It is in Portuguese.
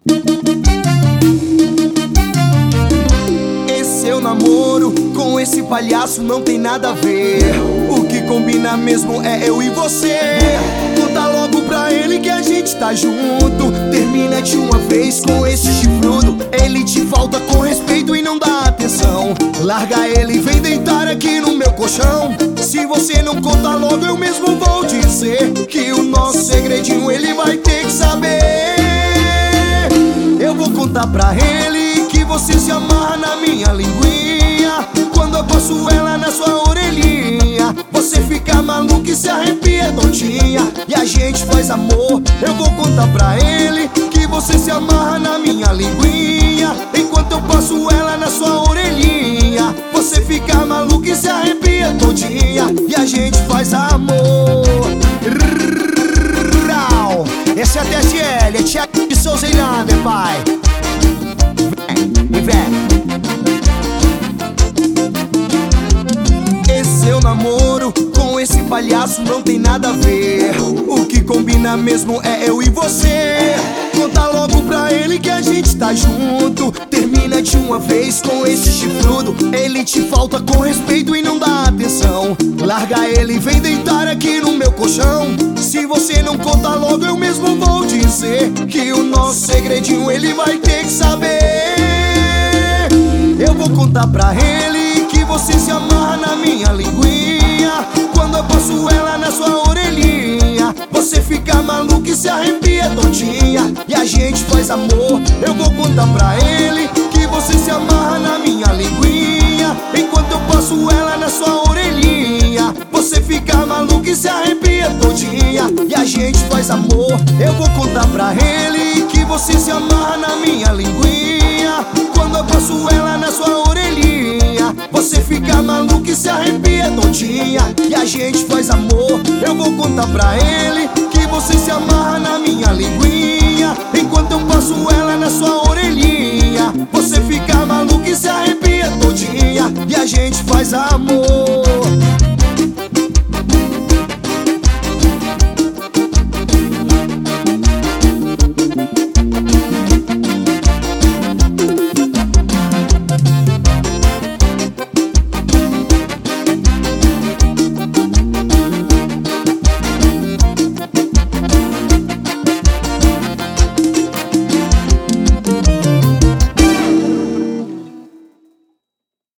Esse seu namoro com esse palhaço não tem nada a ver. O que combina mesmo é eu e você. Conta logo pra ele que a gente tá junto. Termina de uma vez com esse chifrudo. Ele te falta com respeito e não dá atenção. Larga ele e vem deitar aqui no meu colchão. Se você não conta logo, eu mesmo vou dizer que o nosso segredinho ele vai ter que saber. Eu vou contar pra ele que você se amarra na minha linguinha. Quando eu passo ela na sua orelhinha, você fica maluco e se arrepia todinha. E a gente faz amor. Eu vou contar pra ele que você se amarra na minha linguinha. Enquanto eu passo ela na sua orelhinha, você fica maluco e se arrepia todinha. E a gente faz amor. Esse é a TSL, é Thiago de Souza Irlanda, pai. Vem. Esse seu namoro com esse palhaço não tem nada a ver. O que combina mesmo é eu e você. Conta logo pra ele que a gente tá junto. Termina de uma vez com esse chifrudo. Ele te falta com respeito e não dá atenção. Larga ele e vem deitar aqui no meu colchão. Se você não conta logo, eu mesmo vou dizer que o nosso segredinho ele vai ter que saber. Eu vou contar pra ele que você se amarra na minha linguinha. Quando eu passo ela na sua orelhinha, você fica maluco e se arrepia todinha. E a gente faz amor. Eu vou contar pra ele que você se amarra na minha linguinha. Enquanto eu passo ela na sua orelhinha, você fica maluco e se arrepia todinha. E a gente faz amor. Eu vou contar pra ele que você se amarra na minha linguinha. Quando eu passo ela na sua orelhinha, você fica maluco e se arrepia todinha. E a gente faz amor. Eu vou contar pra ele que você se amarra na minha linguinha. Enquanto eu passo ela na sua orelhinha, você fica maluco e se arrepia todinha. E a gente faz amor.